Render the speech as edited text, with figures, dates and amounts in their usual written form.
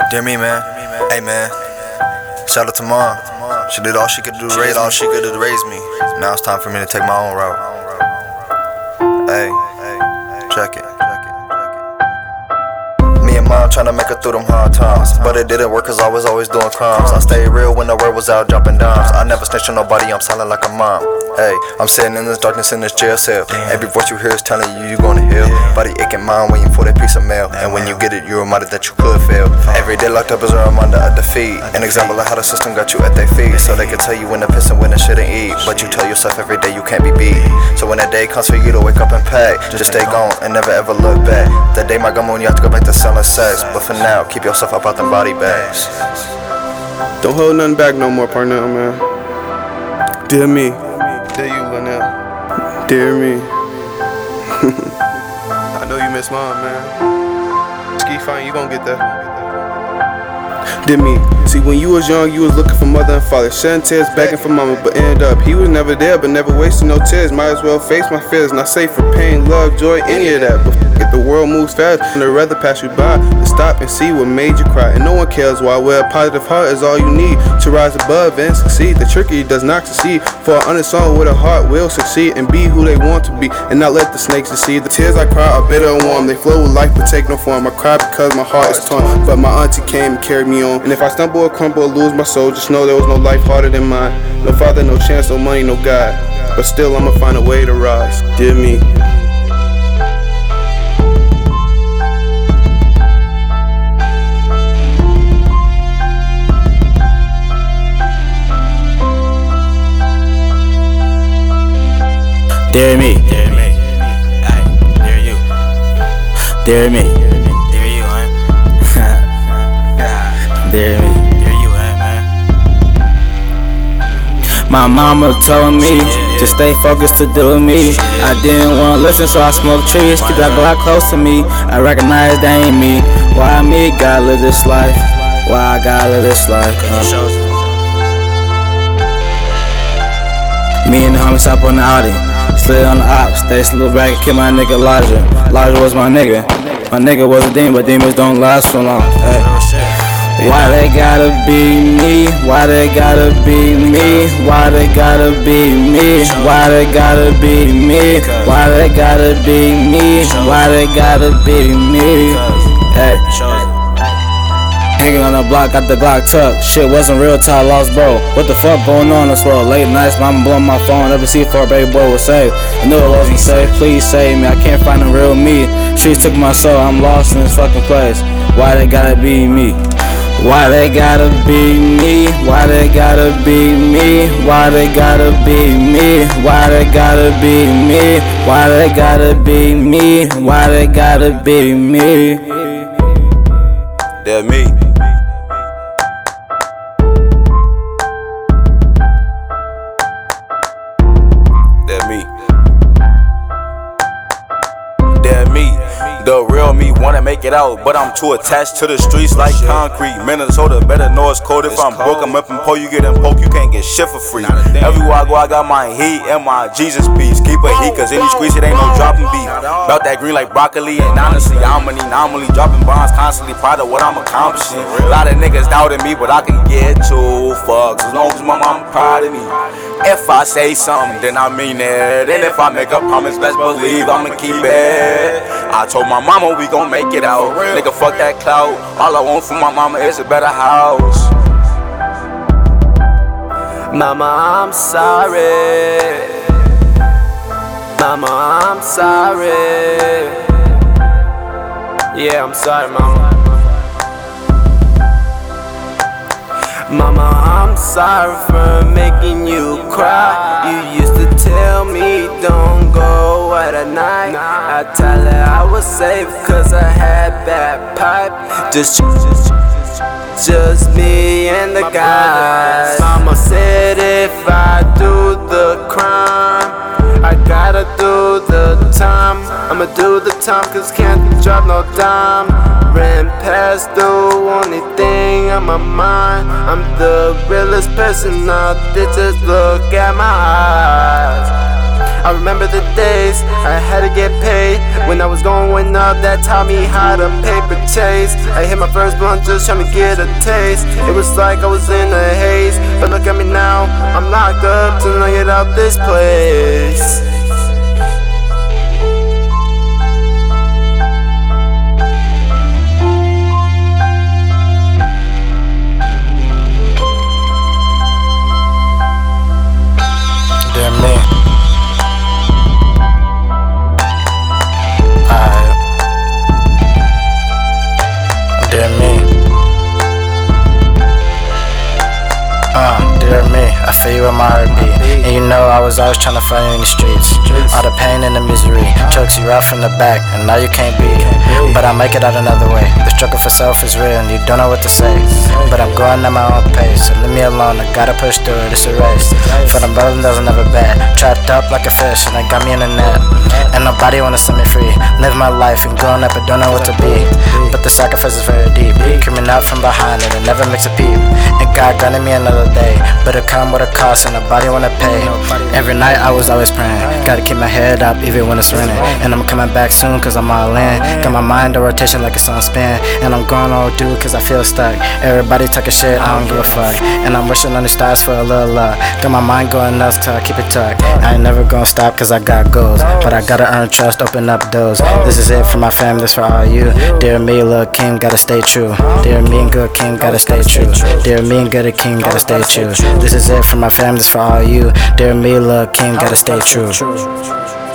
Dear me, man. Hey, man. Shout out to Mom. She did all she could do to raise me. Now it's time for me to take my own route. Hey, check it. Me and Mom tryna make it through them hard times, but it didn't work cause I was always doing crimes. I stayed real when the word was out dropping dimes. I never snitched on nobody, I'm silent like a mom. Hey, I'm sitting in this darkness in this jail cell. Every voice you hear is telling you gonna heal. Body aching, mind waiting for that piece of mail. And when you get it, you're reminded that you could fail. Every day locked up is a reminder of defeat. An example of how the system got you at their feet. So they can tell you when to piss and when to shouldn't eat. But you tell yourself every day you can't be beat. So when that day comes for you to wake up and pay, just stay gone and never ever look back. That day might come when you have to go back to selling sex. But for now, keep yourself up out them body bags. Don't hold nothing back no more, partner, man. Dear me. Dear you, Linnell. Dear me. I know you miss Mom, man. Ski fine, you gon' get that. Dear me. See, when you was young, you was looking for mother and father, shedding tears, begging for mama, but end up he was never there, but never wasting no tears. Might as well face my fears, not safe for pain, love, joy, any of that. But if the world moves fast, and I'd rather pass you by than stop and see what made you cry. And no one cares why. Well, a positive heart is all you need to rise above and succeed. The tricky does not succeed. For an honest soul with a heart will succeed and be who they want to be, and not let the snakes deceive. The tears I cry are bitter and warm. They flow with life but take no form. I cry because my heart is torn, but my auntie came and carried me on. And if I stumble or crumble or lose my soul, just know there was no life harder than mine. No father, no chance, no money, no God, but still I'ma find a way to rise. Dear me. Dear me, dear me, ay, dear you, dear me, dear you, dear me, dear you, man. My mama told me to stay focused to do me. I didn't want to listen, so I smoked trees. Keep that Glock close to me. I recognize that ain't me. Why me gotta live this life? Why I gotta live this life? Me and the homies up on the Audi. Slid on the ops, they slid back and killed my nigga Elijah. Elijah was my nigga. My nigga was a demon, but demons don't last so long. Hey. Why they gotta be me? Why they gotta be me? Why they gotta be me? Why they gotta be me? Why they gotta be me? Why they gotta be me? Hey. Hanging on the block, got the Glock tucked. Shit wasn't real till I lost bro. What the fuck going on this world? Late nights, mama blowing my phone. Never see for a baby boy was saved. I knew it wasn't safe. Please save me. I can't find the real me. Streets took my soul. I'm lost in this fucking place. Why they gotta be me? Why they gotta be me? Why they gotta be me? Why they gotta be me? Why they gotta be me? Why they gotta be me? Why they gotta be me? They're me. The real me wanna make it out, but I'm too attached to the streets like concrete. Minnesota, better know it's cold. If I'm broke, I'm up and poor. You get in poke, you can't get shit for free. Everywhere I go, I got my heat and my Jesus peace. Keep a heat, cause any squeeze, it ain't no dropping beat. About that green like broccoli, and honestly, I'm an anomaly. Dropping bombs constantly, proud of what I'm accomplishing. A lot of niggas doubted me, but I can get two fucks as long as my mom proud of me. If I say something, then I mean it. And if I make a promise, best believe I'ma keep it. I told my mama we gon' make it out. Nigga, fuck that clout. All I want from my mama is a better house. Mama, I'm sorry. Mama, I'm sorry. Yeah, I'm sorry, mama. Mama, I'm sorry for making you cry. You used to tell me don't go out at night. I tell her I was safe cause I had bad pipe. Just me and the guys. Mama said if I do the crime, I gotta do the time. I'ma do the time cause can't drop no dime. Ran past the only thing on my mind. I'm the realest person out there, just look at my eyes. I remember the days I had to get paid. When I was going up, that taught me how to paper chase. I hit my first blunt just trying to get a taste. It was like I was in a haze, but look at me now, I'm locked up till I get out this place. Dear me. Dear me. Dear me, I feel you in my heartbeat. And you know I was always trying to find you in the streets. All the pain and the misery chokes you out from the back, and now you can't be. But I make it out another way. The struggle for self is real and you don't know what to say. But I'm going at my own pace, so leave me alone, I gotta push through it, it's a race. For them brothers that was never bad, trapped up like a fish and they got me in a net. And nobody wanna set me free. Live my life and growing up, I don't know what to be. But the sacrifice is very deep. Coming out from behind and it never makes a peep. And God granted me another day, but it come with a cost and nobody wanna pay. Every night I was always praying, gotta keep my head up even when it's raining. And I'm coming back soon cause I'm all in. Got my mind in rotation like it's on spin. And I'm going all due cause I feel stuck. Everybody talking shit, I don't give a fuck. And I'm wishing on the stars for a little luck. Got my mind going nuts till I keep it tucked. I ain't never gonna stop cause I got goals, but I gotta earn trust, open up doors. This is it for my family, this for all you. Dear me, little king, gotta stay true. Dear me and good king, gotta stay true. Dear me and good king, gotta stay true. This is it for my family, this for all you. Dear me, little king, gotta stay true.